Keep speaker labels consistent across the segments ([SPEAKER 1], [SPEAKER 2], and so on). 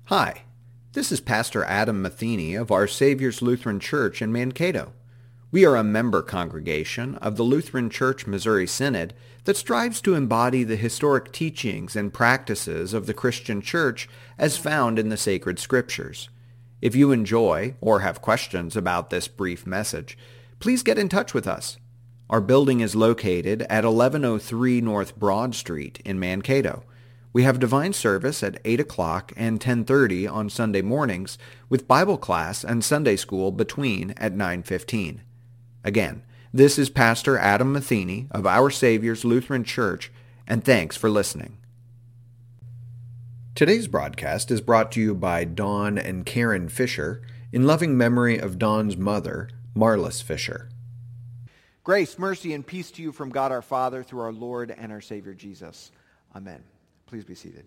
[SPEAKER 1] Hi, this is Pastor Adam Matheny of Our Savior's Lutheran Church in Mankato. We are a member congregation of the Lutheran Church Missouri Synod that strives to embody the historic teachings and practices of the Christian Church as found in the sacred Scriptures. If you enjoy or have questions about this brief message, please get in touch with us. Our building is located at 1103 North Broad Street in Mankato. We have divine service at 8 o'clock and 10:30 on Sunday mornings, with Bible class and Sunday school between at 9:15. Again, this is Pastor Adam Matheny of Our Savior's Lutheran Church, and thanks for listening. Today's broadcast is brought to you by Dawn and Karen Fisher in loving memory of Dawn's mother, Marlis Fisher.
[SPEAKER 2] Grace, mercy, and peace to you from God our Father through our Lord and our Savior Jesus. Amen. Please be seated.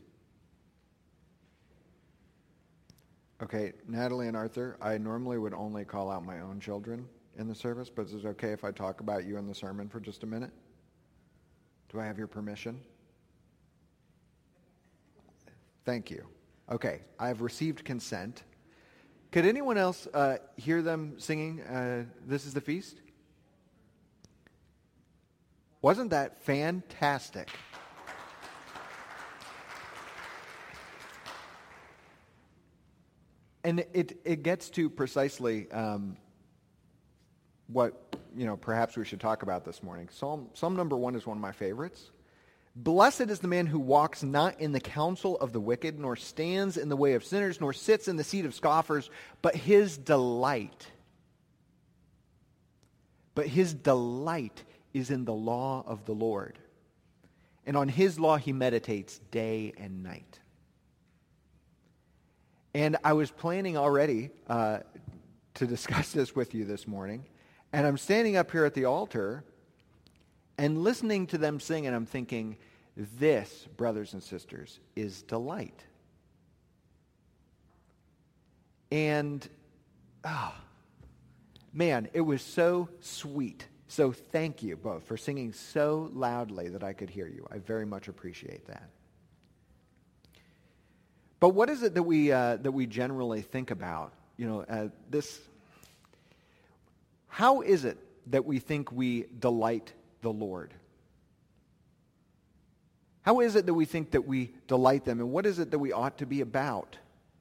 [SPEAKER 2] Okay, Natalie and Arthur, I normally would only call out my own children in the service, but is it okay if I talk about you in the sermon for just a minute? Do I have your permission? Thank you. Okay, I have received consent. Could anyone else hear them singing This is the Feast? Wasn't that fantastic? And it gets to precisely what perhaps we should talk about this morning. Psalm number 1 is one of my favorites. Blessed is the man who walks not in the counsel of the wicked, nor stands in the way of sinners, nor sits in the seat of scoffers, but his delight is in the law of the Lord. And on his law he meditates day and night. And I was planning already to discuss this with you this morning. And I'm standing up here at the altar and listening to them sing, and I'm thinking, this, brothers and sisters, is delight. And, man, it was so sweet. So thank you both for singing so loudly that I could hear you. I very much appreciate that. But what is it that we generally think about? How is it that we think we delight the Lord? How is it that we think that we delight them? And what is it that we ought to be about?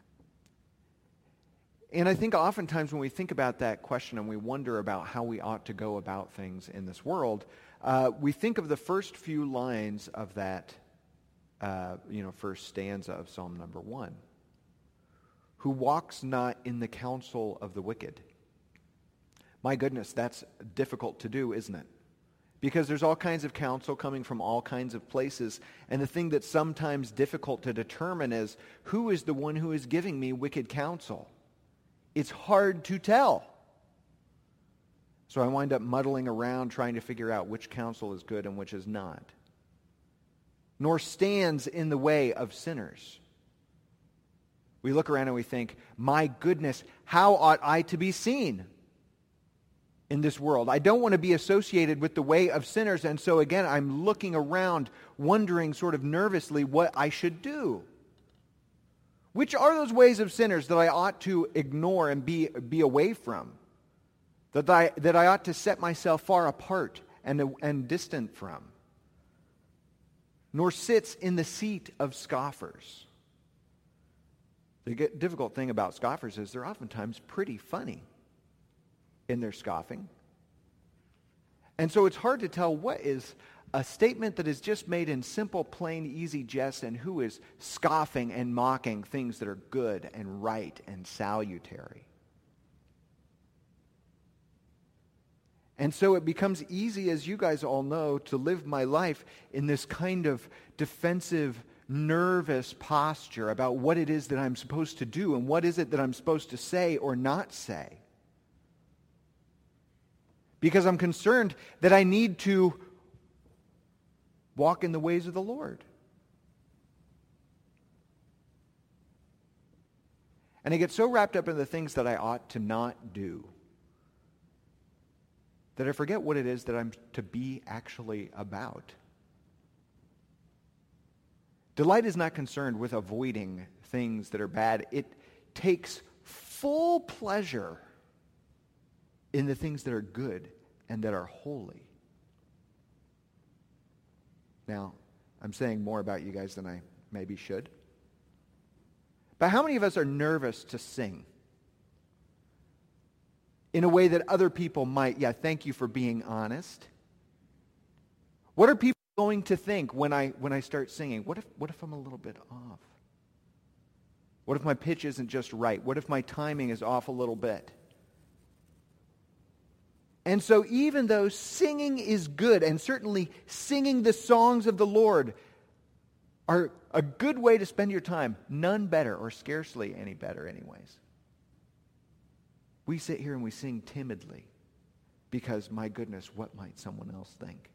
[SPEAKER 2] And I think oftentimes when we think about that question and we wonder about how we ought to go about things in this world, we think of the first few lines of that first stanza of Psalm number 1. Who walks not in the counsel of the wicked. My goodness, that's difficult to do, isn't it? Because there's all kinds of counsel coming from all kinds of places, and the thing that's sometimes difficult to determine is, who is the one who is giving me wicked counsel? It's hard to tell. So I wind up muddling around trying to figure out which counsel is good and which is not. Nor stands in the way of sinners. We look around and we think, my goodness, how ought I to be seen in this world? I don't want to be associated with the way of sinners, and so again, I'm looking around, wondering sort of nervously what I should do. Which are those ways of sinners that I ought to ignore and be away from? That I ought to set myself far apart and distant from? Nor sits in the seat of scoffers. The difficult thing about scoffers is they're oftentimes pretty funny in their scoffing. And so it's hard to tell what is a statement that is just made in simple, plain, easy jest and who is scoffing and mocking things that are good and right and salutary. And so it becomes easy, as you guys all know, to live my life in this kind of defensive, nervous posture about what it is that I'm supposed to do and what is it that I'm supposed to say or not say. Because I'm concerned that I need to walk in the ways of the Lord. And I get so wrapped up in the things that I ought to not do that I forget what it is that I'm to be actually about. Delight is not concerned with avoiding things that are bad. It takes full pleasure in the things that are good and that are holy. Now, I'm saying more about you guys than I maybe should. But how many of us are nervous to sing in a way that other people might? Yeah, thank you for being honest. What are people going to think when I start singing? What if I'm a little bit off? What if my pitch isn't just right? What if my timing is off a little bit? And so even though singing is good, and certainly singing the songs of the Lord are a good way to spend your time, none better, or scarcely any better anyways. We sit here and we sing timidly because, my goodness, what might someone else think?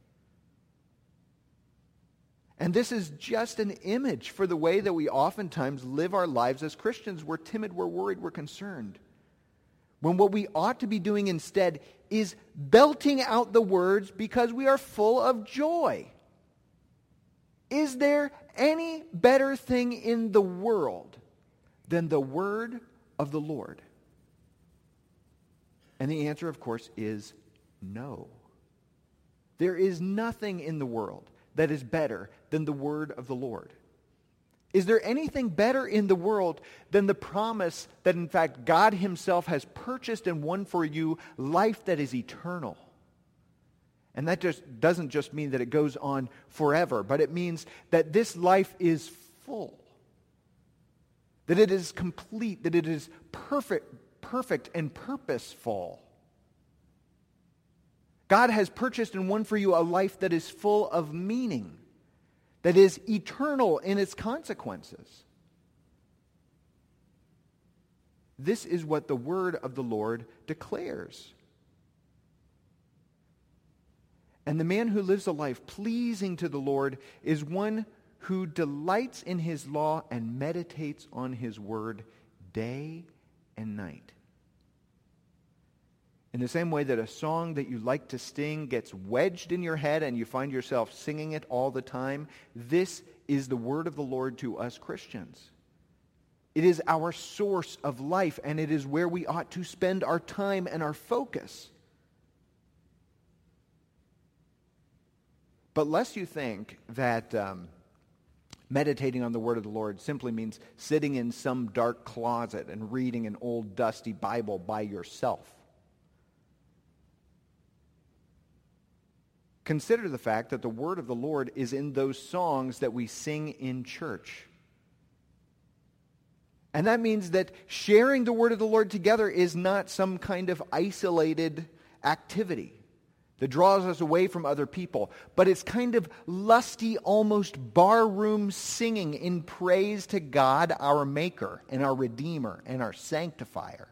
[SPEAKER 2] And this is just an image for the way that we oftentimes live our lives as Christians. We're timid, we're worried, we're concerned. When what we ought to be doing instead is belting out the words because we are full of joy. Is there any better thing in the world than the word of the Lord? And the answer, of course, is no. There is nothing in the world that is better than the word of the Lord. Is there anything better in the world than the promise that, in fact, God himself has purchased and won for you life that is eternal? And that just doesn't just mean that it goes on forever, but it means that this life is full, that it is complete, that it is perfect and purposeful. God has purchased and won for you a life that is full of meaning, that is eternal in its consequences. This is what the word of the Lord declares. And the man who lives a life pleasing to the Lord is one who delights in his law and meditates on his word day and night. In the same way that a song that you like to sing gets wedged in your head and you find yourself singing it all the time, this is the word of the Lord to us Christians. It is our source of life, and it is where we ought to spend our time and our focus. But lest you think that meditating on the word of the Lord simply means sitting in some dark closet and reading an old dusty Bible by yourself. Consider the fact that the word of the Lord is in those songs that we sing in church. And that means that sharing the word of the Lord together is not some kind of isolated activity that draws us away from other people, but it's kind of lusty, almost barroom singing in praise to God, our Maker and our Redeemer and our Sanctifier.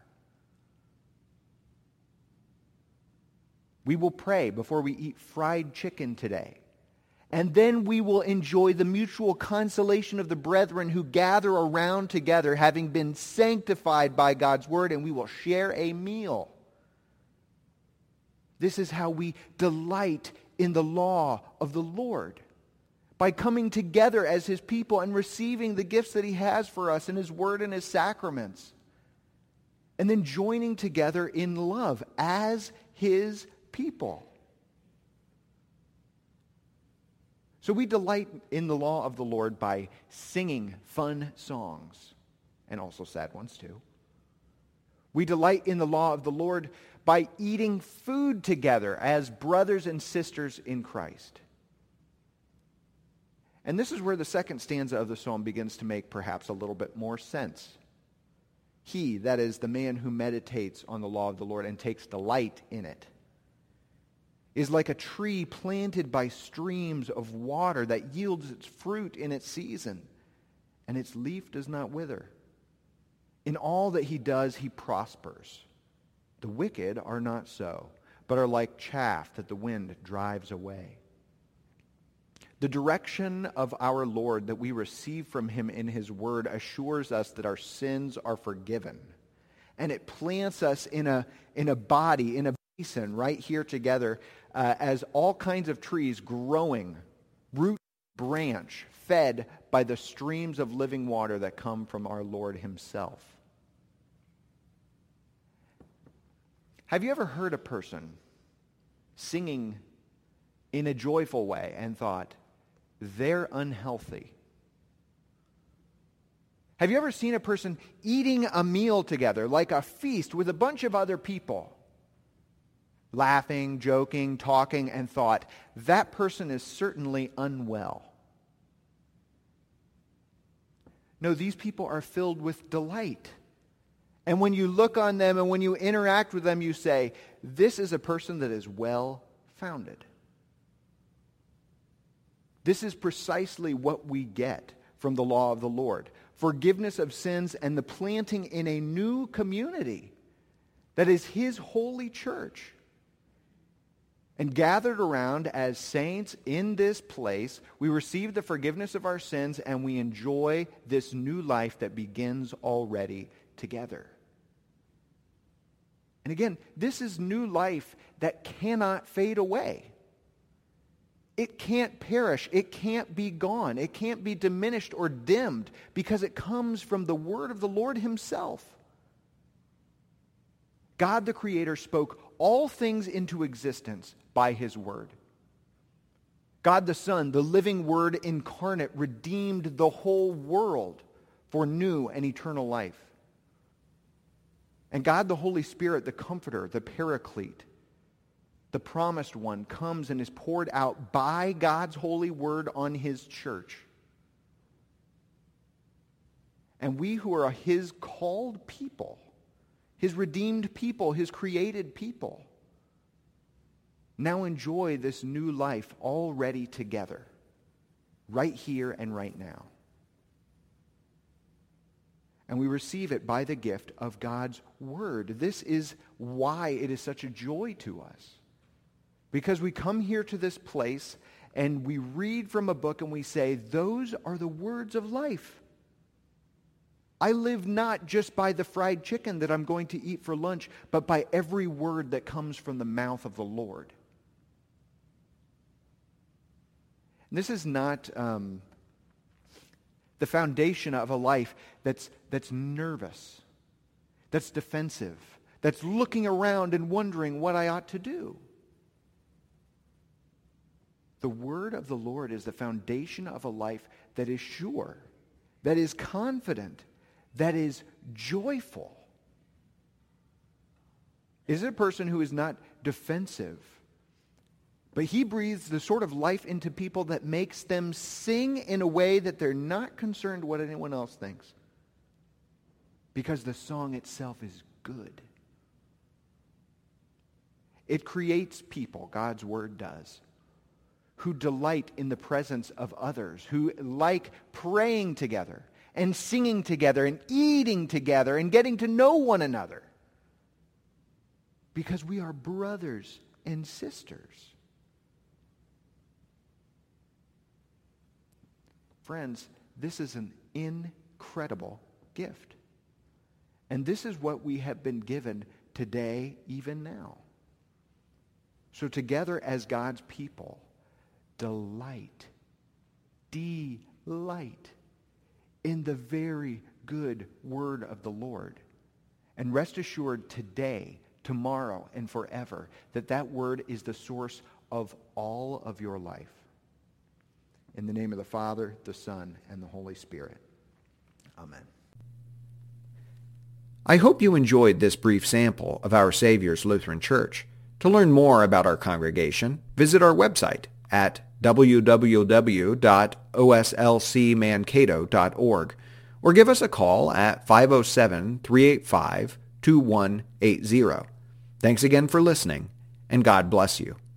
[SPEAKER 2] We will pray before we eat fried chicken today. And then we will enjoy the mutual consolation of the brethren who gather around together, having been sanctified by God's word, and we will share a meal. This is how we delight in the law of the Lord, by coming together as his people and receiving the gifts that he has for us in his word and his sacraments, and then joining together in love as his people. So we delight in the law of the Lord by singing fun songs, and also sad ones too. We delight in the law of the Lord by eating food together as brothers and sisters in Christ. And this is where the second stanza of the psalm begins to make perhaps a little bit more sense. He, that is the man who meditates on the law of the Lord and takes delight in it, is like a tree planted by streams of water that yields its fruit in its season, and its leaf does not wither. In all that he does, he prospers. The wicked are not so, but are like chaff that the wind drives away. The direction of our Lord that we receive from him in his word assures us that our sins are forgiven. And it plants us in a body, in a basin right here together as all kinds of trees growing, roots branch fed by the streams of living water that come from our Lord himself. Have you ever heard a person singing in a joyful way and thought, they're unhealthy? Have you ever seen a person eating a meal together, like a feast with a bunch of other people, laughing, joking, talking, and thought, that person is certainly unwell? No, these people are filled with delight. And when you look on them and when you interact with them, you say, this is a person that is well-founded. This is precisely what we get from the law of the Lord. Forgiveness of sins and the planting in a new community that is his holy church. And gathered around as saints in this place, we receive the forgiveness of our sins and we enjoy this new life that begins already together. And again, this is new life that cannot fade away. It can't perish. It can't be gone. It can't be diminished or dimmed because it comes from the word of the Lord himself. God the Creator spoke all things into existence by his word. God the Son, the living word incarnate, redeemed the whole world for new and eternal life. And God the Holy Spirit, the Comforter, the Paraclete, the promised one, comes and is poured out by God's holy word on his church. And we who are his called people, his redeemed people, his created people, now enjoy this new life already together, right here and right now. And we receive it by the gift of God's word. This is why it is such a joy to us. Because we come here to this place and we read from a book and we say, those are the words of life. I live not just by the fried chicken that I'm going to eat for lunch, but by every word that comes from the mouth of the Lord. And this is not the foundation of a life that's nervous, that's defensive, that's looking around and wondering what I ought to do. The word of the Lord is the foundation of a life that is sure, that is confident, that is joyful. Is it a person who is not defensive, but he breathes the sort of life into people that makes them sing in a way that they're not concerned what anyone else thinks? Because the song itself is good. It creates people, God's word does, who delight in the presence of others, who like praying together and singing together and eating together and getting to know one another. Because we are brothers and sisters. Friends, this is an incredible gift. And this is what we have been given today, even now. So together as God's people, delight in the very good word of the Lord. And rest assured today, tomorrow, and forever, that word is the source of all of your life. In the name of the Father, the Son, and the Holy Spirit. Amen.
[SPEAKER 1] I hope you enjoyed this brief sample of Our Savior's Lutheran Church. To learn more about our congregation, visit our website at www.oslcmankato.org or give us a call at 507-385-2180. Thanks again for listening, and God bless you.